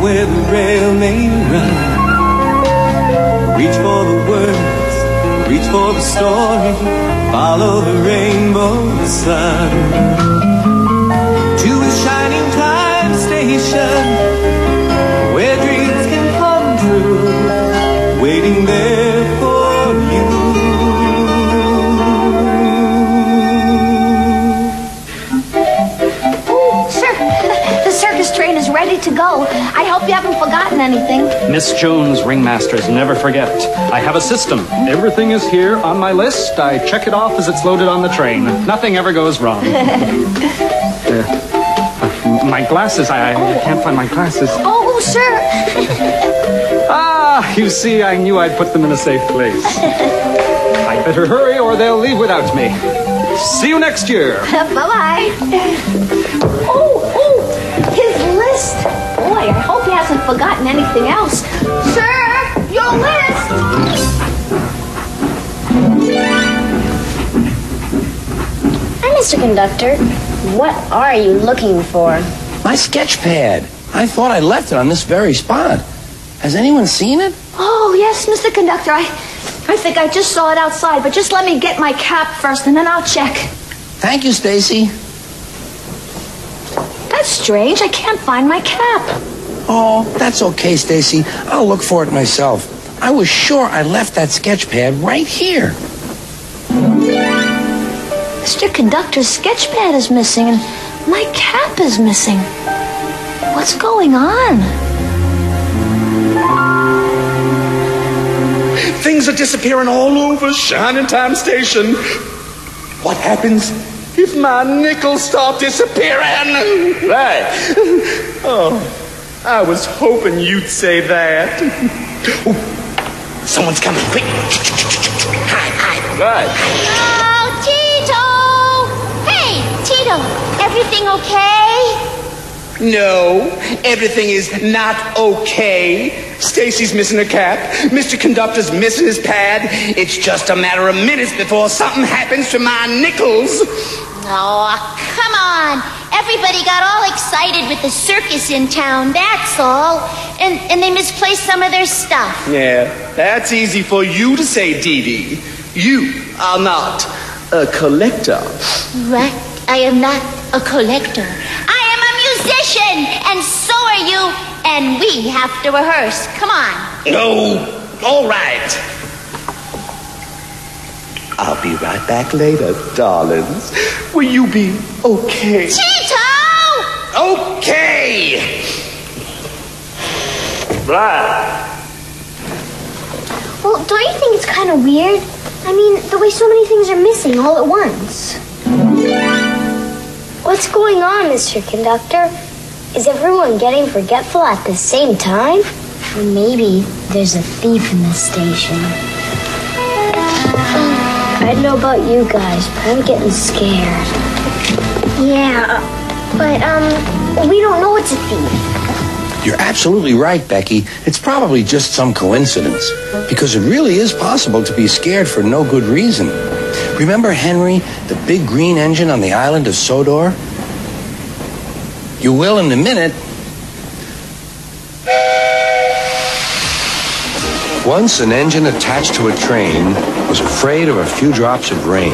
where the rail may run. Reach for the words, reach for the story, follow the rainbow sun. To a shining time station, where dreams can come true, waiting there for you. Oh, sir, the circus train is ready to go. I hope you haven't forgotten anything. Miss Jones, ringmasters, never forget. I have a system. Everything is here on my list. I check it off as it's loaded on the train. Nothing ever goes wrong. My glasses, I can't find my glasses. Oh, sir. Ah, you see, I knew I'd put them in a safe place. I better hurry or they'll leave without me. See you next year. Bye-bye. Oh, his list. Boy, I hope he hasn't forgotten anything else. Sir, your list. Hi, Mr. Conductor. What are you looking for? My sketch pad. I thought I left it on this very spot. Has anyone seen it? Oh, yes, Mr. Conductor. I think I just saw it outside, but just let me get my cap first, and then I'll check. Thank you, Stacy. That's strange. I can't find my cap. Oh, that's okay, Stacy. I'll look for it myself. I was sure I left that sketch pad right here. Mr. Conductor's sketch pad is missing, and my cap is missing. What's going on? Things are disappearing all over Shining Time Station. What happens if my nickels start disappearing? Right. Oh, I was hoping you'd say that. Oh, someone's coming. Quick. Hi. Right. Oh, Tito! Hey, Tito, everything okay? No, everything is not okay. Stacy's missing her cap. Mr. Conductor's missing his pad. It's just a matter of minutes before something happens to my nickels. Oh, come on. Everybody got all excited with the circus in town, that's all. And they misplaced some of their stuff. Yeah, that's easy for you to say, Dee Dee. You are not a collector. What? I am not a collector. I am a musician, and so are you, and we have to rehearse. Come on. Oh, all right. I'll be right back later, darlings. Will you be okay? Tito! Okay! Right. Well, don't you think it's kind of weird? I mean, the way so many things are missing all at once. What's going on, Mr. Conductor? Is everyone getting forgetful at the same time? Or maybe there's a thief in the station. I don't know about you guys, but I'm getting scared. Yeah, but, we don't know it's a thief. You're absolutely right, Becky. It's probably just some coincidence. Because it really is possible to be scared for no good reason. Remember Henry, the big green engine on the island of Sodor? You will in a minute. Once an engine attached to a train was afraid of a few drops of rain.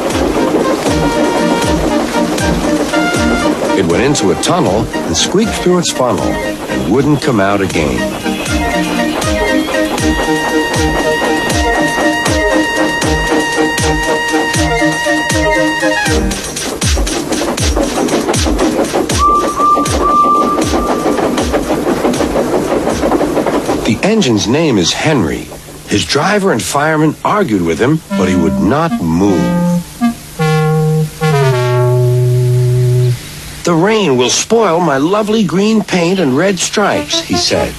It went into a tunnel and squeaked through its funnel and wouldn't come out again. The engine's name is Henry. His driver and fireman argued with him, but he would not move. The rain will spoil my lovely green paint and red stripes, he said.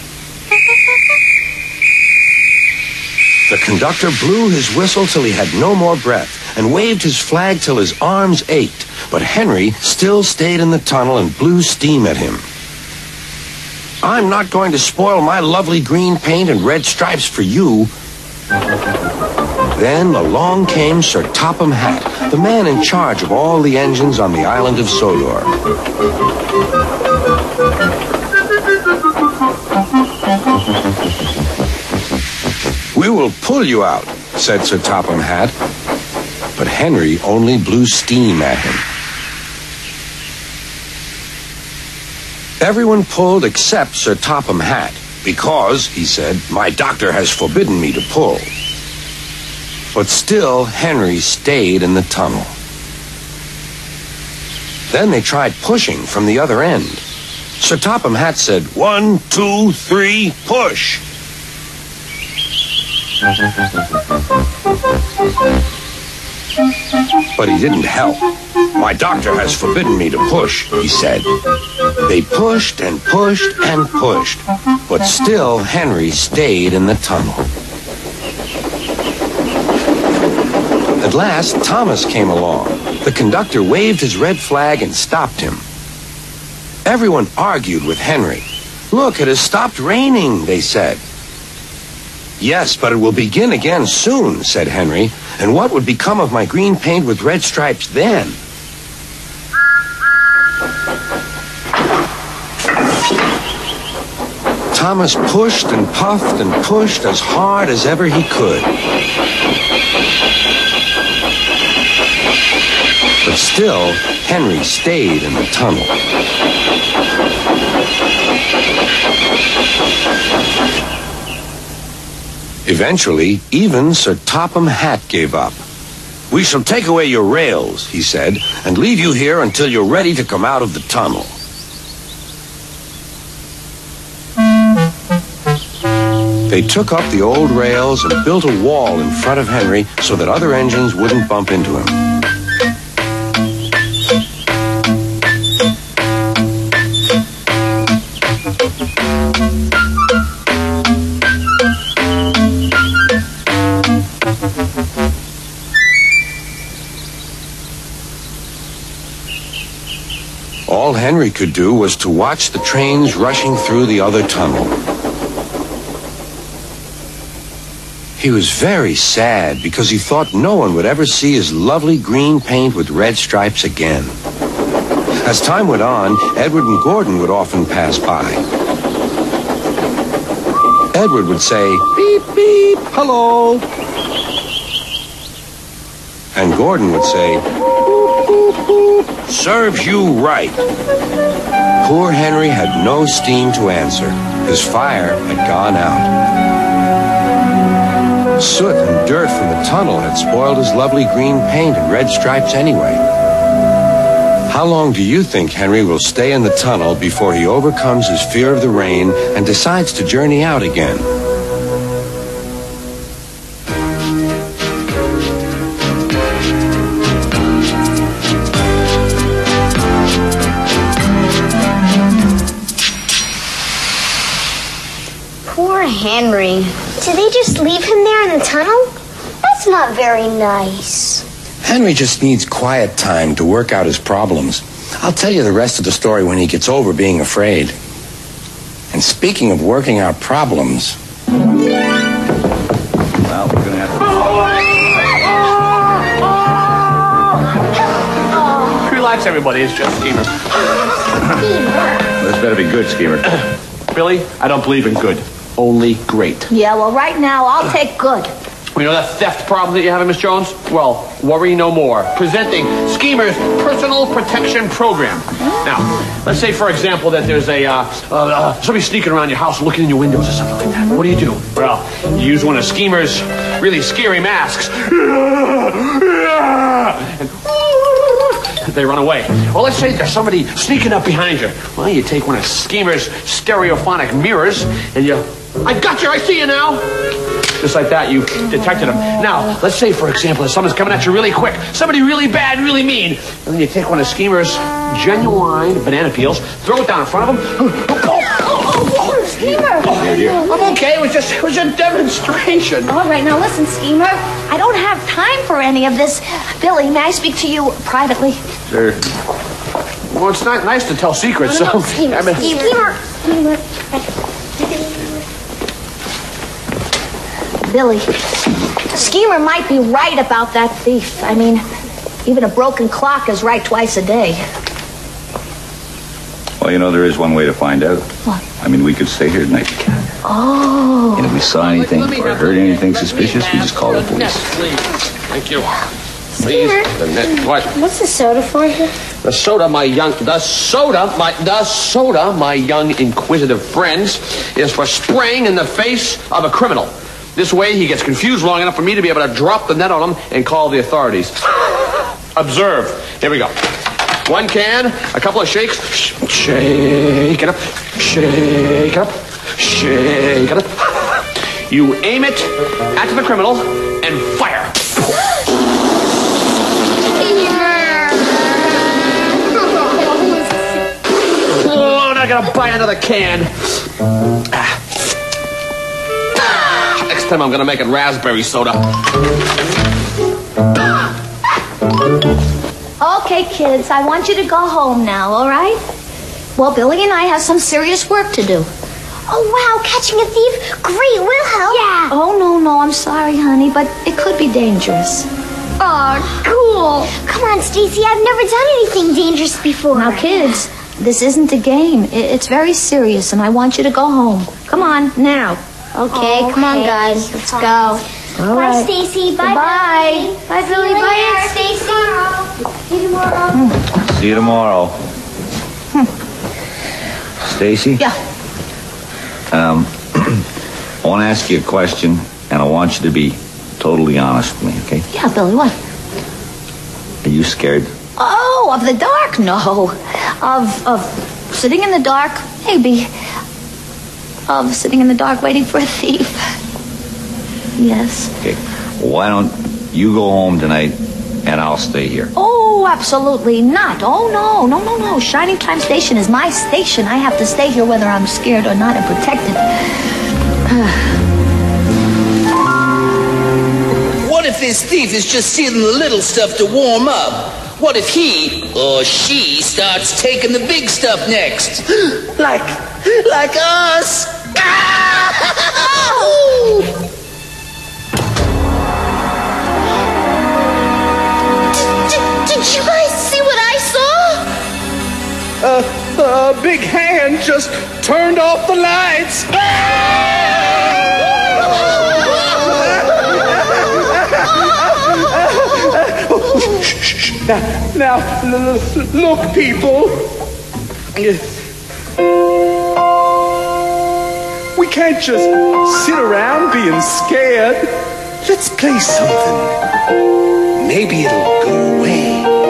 The conductor blew his whistle till he had no more breath and waved his flag till his arms ached, but Henry still stayed in the tunnel and blew steam at him. I'm not going to spoil my lovely green paint and red stripes for you. Then along came Sir Topham Hatt, the man in charge of all the engines on the island of Sodor. will pull you out," said Sir Topham Hatt. But Henry only blew steam at him. Everyone pulled except Sir Topham Hatt, because, he said, "my doctor has forbidden me to pull." But still, Henry stayed in the tunnel. Then they tried pushing from the other end. Sir Topham Hatt said, "1, 2, 3, push." But he didn't help. "My doctor has forbidden me to push," he said. They pushed and pushed and pushed, but still Henry stayed in the tunnel. At last, Thomas came along. The conductor waved his red flag and stopped him. Everyone argued with Henry. "Look, it has stopped raining," they said. "Yes, but it will begin again soon," said Henry. "And what would become of my green paint with red stripes then?" Thomas pushed and puffed and pushed as hard as ever he could. But still, Henry stayed in the tunnel. Eventually, even Sir Topham Hatt gave up. "We shall take away your rails," he said, "and leave you here until you're ready to come out of the tunnel." They took up the old rails and built a wall in front of Henry so that other engines wouldn't bump into him. All Henry could do was to watch the trains rushing through the other tunnel. He was very sad because he thought no one would ever see his lovely green paint with red stripes again. As time went on, Edward and Gordon would often pass by. Edward would say, "Beep, beep, hello." And Gordon would say, "Boop, boop, boop, serves you right." Poor Henry had no steam to answer. His fire had gone out. Soot and dirt from the tunnel had spoiled his lovely green paint and red stripes anyway. How long do you think Henry will stay in the tunnel before he overcomes his fear of the rain and decides to journey out again? Poor Henry. Did they just leave him there in the tunnel? That's not very nice. Henry just needs quiet time to work out his problems. I'll tell you the rest of the story when he gets over being afraid. And speaking of working out problems... Well, we're going to have to... Relax, everybody. It's just Schemer. This better be good, Schemer. Billy, I don't believe in good. Only great. Yeah, well, right now, I'll take good. You know that theft problem that you're having, Miss Jones? Well, worry no more. Presenting Schemer's Personal Protection Program. Now, let's say, for example, that there's somebody sneaking around your house looking in your windows or something like that. What do? Well, you use one of Schemer's really scary masks. And they run away. Well, let's say there's somebody sneaking up behind you. Well, you take one of Schemer's stereophonic mirrors and you... I got you! I see you now! Just like that, you detected him. Now, let's say, for example, that someone's coming at you really quick. Somebody really bad, really mean. And then you take one of Schemer's genuine banana peels, throw it down in front of him. Schemer! I'm okay. It was just a demonstration. All right, now listen, Schemer. I don't have time for any of this. Billy, may I speak to you privately? Sure. Well, it's not nice to tell secrets, so... Schemer. Billy, Schemer might be right about that thief. I mean, even a broken clock is right twice a day. Well, you know, there is one way to find out. What? I mean, we could stay here tonight. Oh. And if we saw anything or heard anything suspicious, we just call the police. Please. Thank you. Please. What? What's the soda for here? The soda, my young inquisitive friends, is for spraying in the face of a criminal. This way, he gets confused long enough for me to be able to drop the net on him and call the authorities. Observe. Here we go. 1 can, a couple of shakes. Shake it up. Shake it up. Shake it up. You aim it at the criminal and fire. Oh, I gotta buy another can. Next time I'm gonna make it raspberry soda. Okay, kids, I want you to go home now, all right? Well, Billy and I have some serious work to do. Oh, wow, catching a thief? Great, we'll help. Yeah. Oh, no, I'm sorry, honey, but it could be dangerous. Oh, cool. Come on, Stacy, I've never done anything dangerous before. Now, kids, this isn't a game. It's very serious, and I want you to go home. Come on, now. Okay, come on, guys. Let's go. All Bye, right. Stacy. Bye, Bye. Billy. Bye, Billy. See you Bye, later, Stacy. See you tomorrow. See you tomorrow. Stacy? Yeah. I want to ask you a question, and I want you to be totally honest with me, okay? Yeah, Billy, what? Are you scared? Oh, of the dark? No. Of sitting in the dark? Maybe. Of sitting in the dark waiting for a thief? Yes. Okay. Why don't you go home tonight, and I'll stay here? Oh, absolutely not. Oh, no. Shining Time Station is my station. I have to stay here whether I'm scared or not and protected. What if this thief is just stealing the little stuff to warm up? What if he or she starts taking the big stuff next? Like us? Did you guys see what I saw? A big hand just turned off the lights. Now, look, people. We can't just sit around being scared. Let's play something. Maybe it'll go away.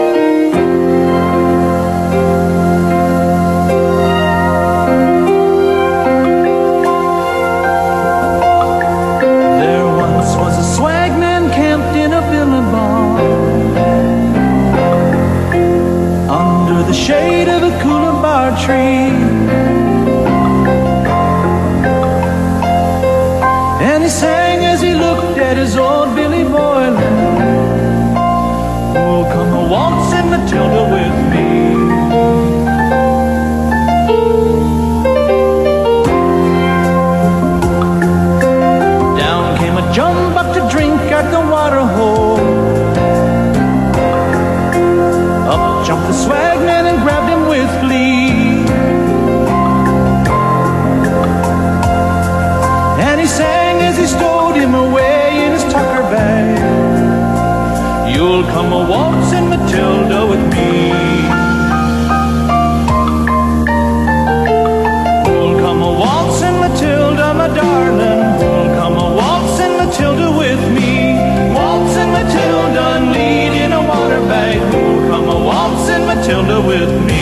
There once was a swagman camped in a billy bar, under the shade of a coolabah tree. And he sang as he looked at his old Billy Boylan, "Oh, come a waltzing Matilda with me." Down came a jumbuck to drink at the water hole. Up jumped the swagman and grabbed him with glee. And he sang as he stowed him away in his tucker bag, "You'll come a waltzing Matilda with me." You'll come a waltzing Matilda, my darling. You'll come a waltzing Matilda with me. Waltzing Matilda and lead in a water bag. You'll come a waltzing Matilda with me.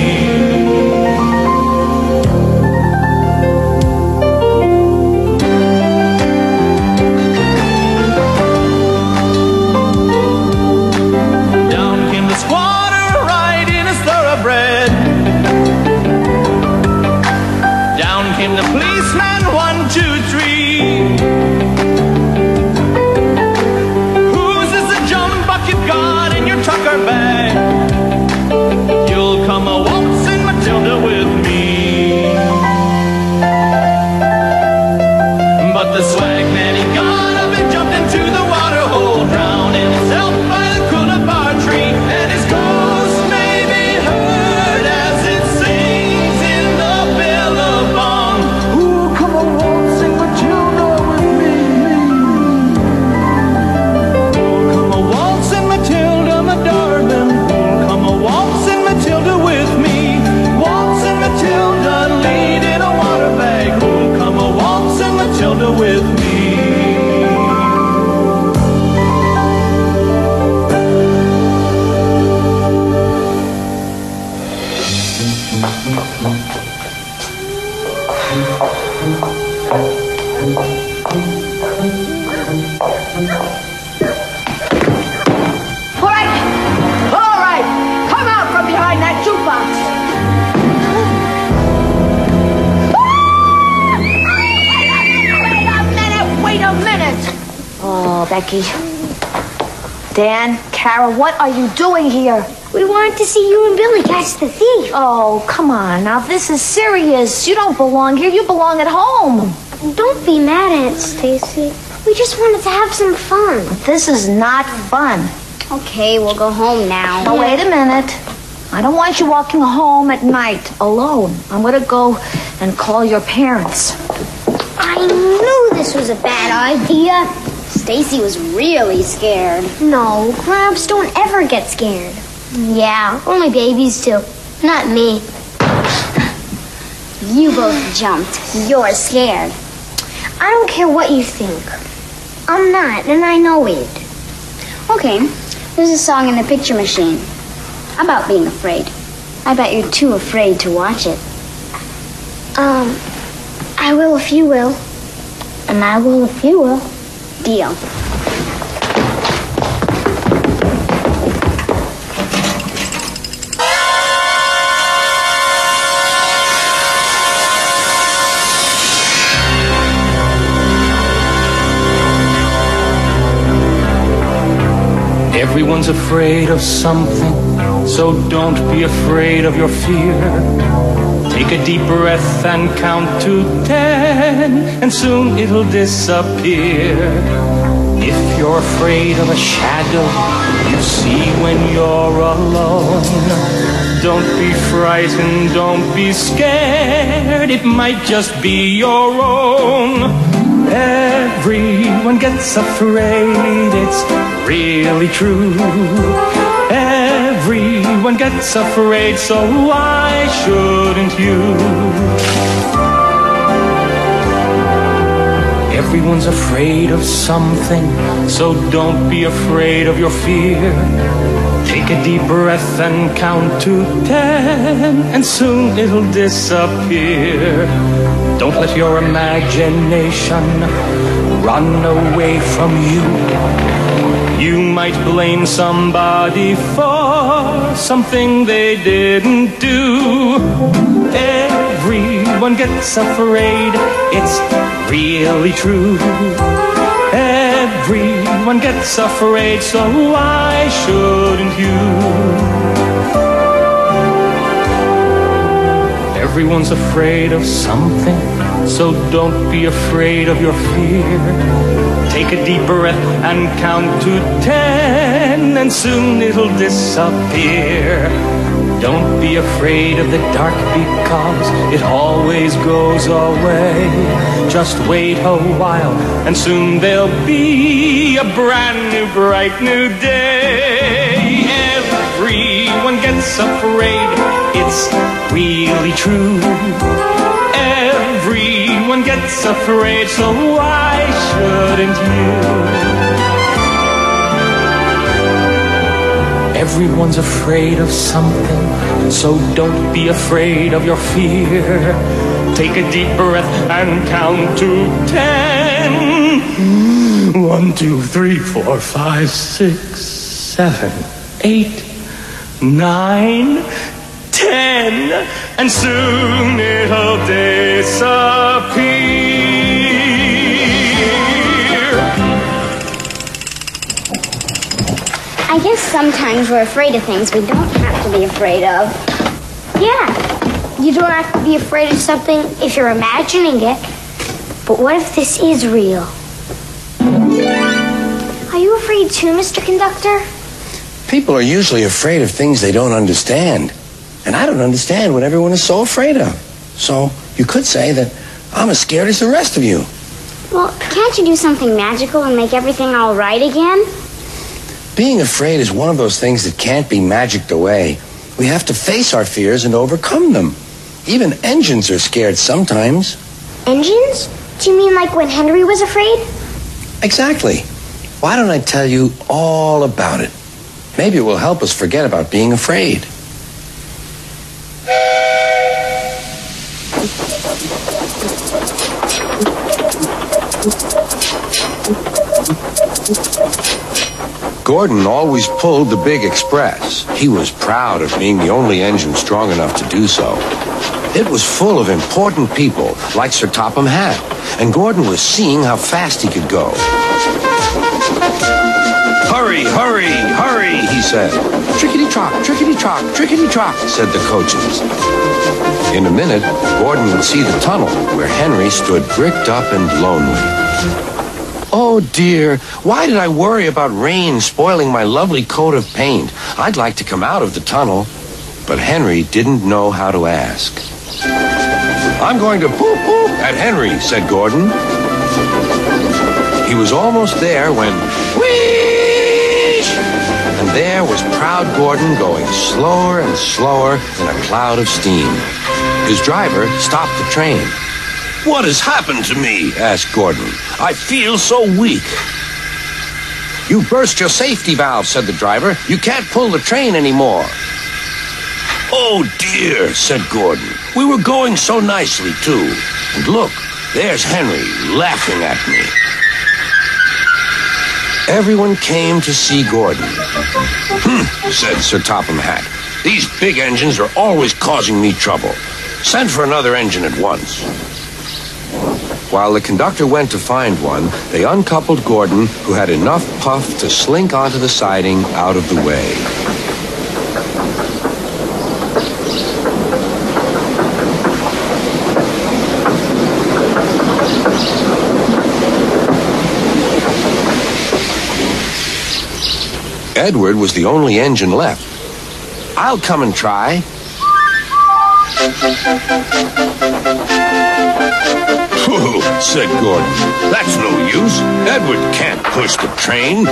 Squatter riding his thoroughbred. Down came the policeman, 1, 2, 3. Whose is the jumbuck you've got in your tucker bag? You'll come a waltzing Matilda with me. But the swagman, he got up and jumped into the water hole, drowning himself by the coolabah tree. And his ghost may be heard as it sings in All right, come out from behind that jukebox. Wait a minute. Oh, Becky. Dan, Carol, what are you doing here? We wanted to see you and Billy catch the thief. Oh, come on. Now, this is serious. You don't belong here. You belong at home. Don't be mad, Aunt Stacy. We just wanted to have some fun. This is not fun. Okay, we'll go home now. Now, wait a minute. I don't want you walking home at night alone. I'm going to go and call your parents. I knew this was a bad idea. Stacy was really scared. No, grown-ups don't ever get scared. Yeah, only babies do. Not me. You both jumped. You're scared. I don't care what you think. I'm not, and I know it. Okay, there's a song in the picture machine about being afraid. I bet you're too afraid to watch it. I will if you will. And I will if you will. Deal. Everyone's afraid of something, so don't be afraid of your fear. Take a deep breath and count to 10, and soon it'll disappear. If you're afraid of a shadow you see when you're alone, don't be frightened, don't be scared, it might just be your own. Everyone gets afraid, it's really true. Everyone gets afraid, so why shouldn't you? Everyone's afraid of something, so don't be afraid of your fear. Take a deep breath and count to 10, and soon it'll disappear. Don't let your imagination run away from you. You might blame somebody for something they didn't do. Everyone gets afraid, it's really true. Everyone gets afraid, so why shouldn't you? Everyone's afraid of something, so don't be afraid of your fear. Take a deep breath and count to 10, and soon it'll disappear. Don't be afraid of the dark because it always goes away. Just wait a while and soon there'll be a brand new, bright new day. Everyone gets afraid, it's really true. Everyone gets afraid, so why shouldn't you? Everyone's afraid of something, so don't be afraid of your fear. Take a deep breath and count to 10. 1, 2, 3, 4, 5, 6, 7, 8, 9, 10, and soon it'll disappear. I guess sometimes we're afraid of things we don't have to be afraid of. Yeah, you don't have to be afraid of something if you're imagining it. But what if this is real? Are you afraid too, Mr. Conductor? People are usually afraid of things they don't understand. And I don't understand what everyone is so afraid of. So you could say that I'm as scared as the rest of you. Well, can't you do something magical and make everything all right again? Being afraid is one of those things that can't be magicked away. We have to face our fears and overcome them. Even engines are scared sometimes. Engines? Do you mean like when Henry was afraid? Exactly. Why don't I tell you all about it? Maybe it will help us forget about being afraid. Gordon always pulled the big express. He was proud of being the only engine strong enough to do so. It was full of important people, like Sir Topham Hatt, and Gordon was seeing how fast he could go. Hurry, hurry, hurry, he said. Trickety-trock, trickety-trock, trickety-trock, said the coaches. In a minute, Gordon would see the tunnel where Henry stood bricked up and lonely. Oh, dear, why did I worry about rain spoiling my lovely coat of paint? I'd like to come out of the tunnel. But Henry didn't know how to ask. I'm going to poop at Henry, said Gordon. He was almost there when, whee! And there was proud Gordon going slower and slower in a cloud of steam. His driver stopped the train. What has happened to me? Asked Gordon. I feel so weak. You burst your safety valve, said the driver. You can't pull the train anymore. Oh, dear, said Gordon. We were going so nicely, too. And look, there's Henry laughing at me. Everyone came to see Gordon. Said Sir Topham Hatt. These big engines are always causing me trouble. Send for another engine at once. While the conductor went to find one, they uncoupled Gordon, who had enough puff to slink onto the siding out of the way. Edward was the only engine left. I'll come and try. Pooh, said Gordon. That's no use. Edward can't push the train.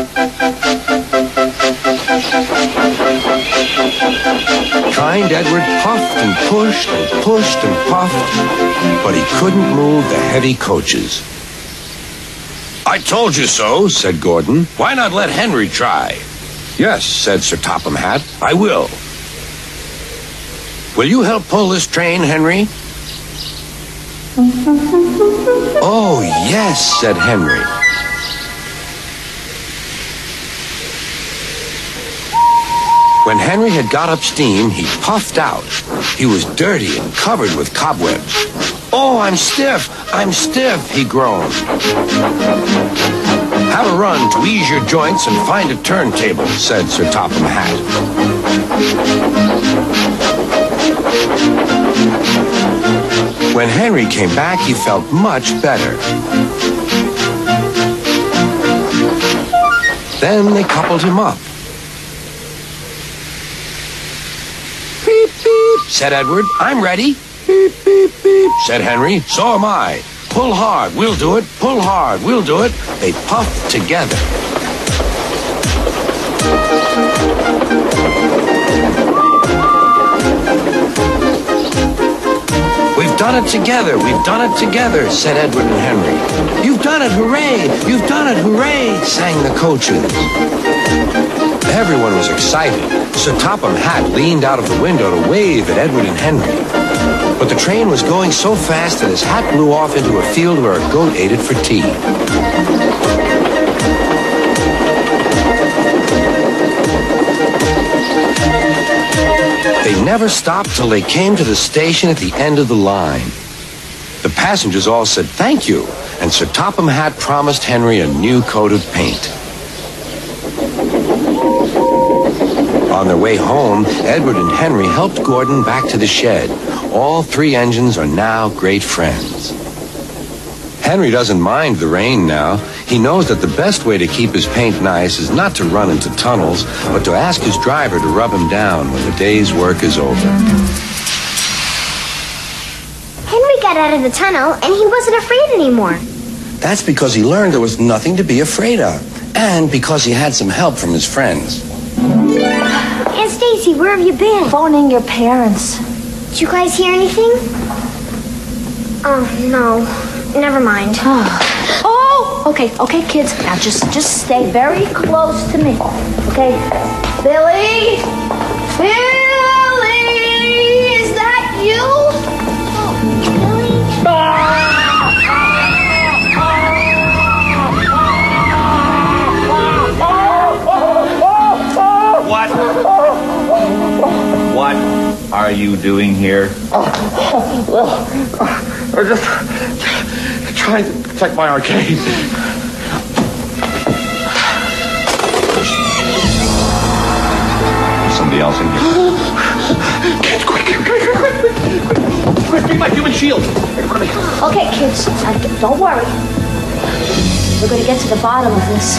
Kind Edward puffed and pushed and pushed and puffed, but he couldn't move the heavy coaches. I told you so, said Gordon. Why not let Henry try? Yes, said Sir Topham Hatt. I will. Will you help pull this train, Henry? Oh, yes, said Henry. When Henry had got up steam, he puffed out. He was dirty and covered with cobwebs. Oh, I'm stiff, he groaned. Have a run to ease your joints and find a turntable, said Sir Topham Hatt. When Henry came back, he felt much better. Then they coupled him up. Beep, beep, said Edward. I'm ready. Beep, beep, beep, said Henry. So am I. Pull hard, we'll do it. Pull hard, we'll do it. They puffed together. We've done it together, we've done it together, said Edward and Henry. You've done it, hooray! You've done it, hooray! Sang the coaches. Everyone was excited. Sir Topham Hatt leaned out of the window to wave at Edward and Henry. But the train was going so fast that his hat blew off into a field where a goat ate it for tea. They never stopped till they came to the station at the end of the line. The passengers all said thank you, and Sir Topham Hatt promised Henry a new coat of paint. On their way home, Edward and Henry helped Gordon back to the shed. All three engines are now great friends. Henry doesn't mind the rain now. He knows that the best way to keep his paint nice is not to run into tunnels, but to ask his driver to rub him down when the day's work is over. Henry got out of the tunnel, and he wasn't afraid anymore. That's because he learned there was nothing to be afraid of, and because he had some help from his friends. Aunt Stacy, where have you been? Phoning your parents. Did you guys hear anything? Oh, no. Never mind. Oh, okay, kids. Now just stay very close to me. Okay, Billy, is that you? Billy? here? We're just trying to protect my arcade. Somebody else in here. Kids, quick, be my human shield. Okay, kids, don't worry. We're going to get to the bottom of this.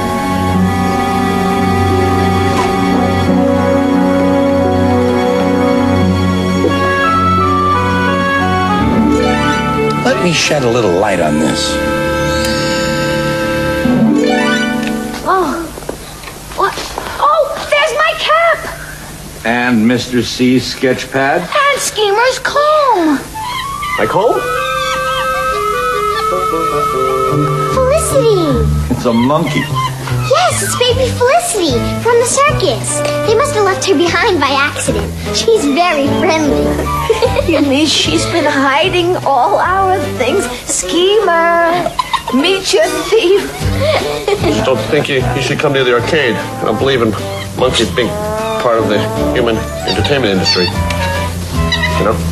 Let me shed a little light on this. Oh. What? Oh, there's my cap! And Mr. C's sketch pad? And Schemer's comb! My comb? Felicity! It's a monkey. Yes, it's baby Felicity from the circus. They must have left her behind by accident. She's very friendly. You mean she's been hiding all our things? Schemer! Meet your thief! Just don't think you should come near the arcade. I don't believe in monkeys being part of the human entertainment industry. You know?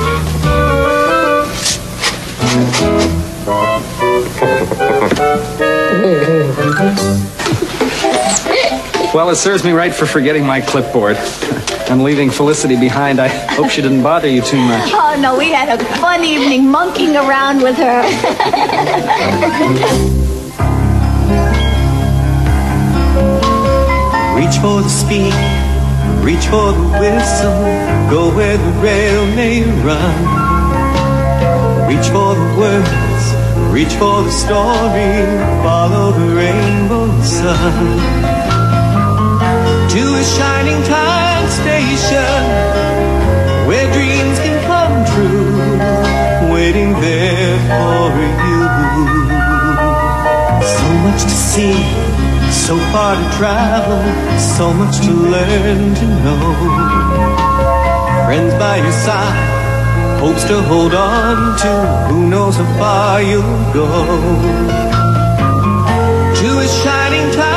Well, it serves me right for forgetting my clipboard. I'm leaving Felicity behind. I hope she didn't bother you too much. Oh, no, we had a fun evening monkeying around with her. Reach for the speed, reach for the whistle, go where the rail may run. Reach for the words, reach for the story, follow the rainbow sun. To a shining time station, where dreams can come true, waiting there for you. So much to see, so far to travel, so much to learn to know. Friends by your side, hopes to hold on to, who knows how far you'll go. To a shining time